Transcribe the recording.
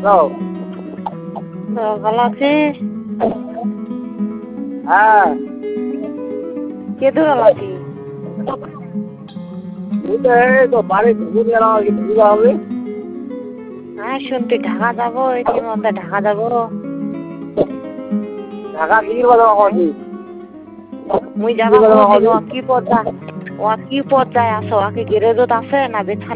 Hello. ভালো আছিস? হ্যাঁ। কে দূর আছিস? এই তো বাড়ি ঢুকে গেলাম আর কি, ঢুকে হবে। হ্যাঁ শুনতে ঢাকা যাবো, এটির মধ্যে ঢাকা যাবো। ঢাকা কি কথা বলছি? মুই যাবা খুঁজছি, ও কি পথ যায় আসো, ওকে গ্যারেজত আছে না বেছানা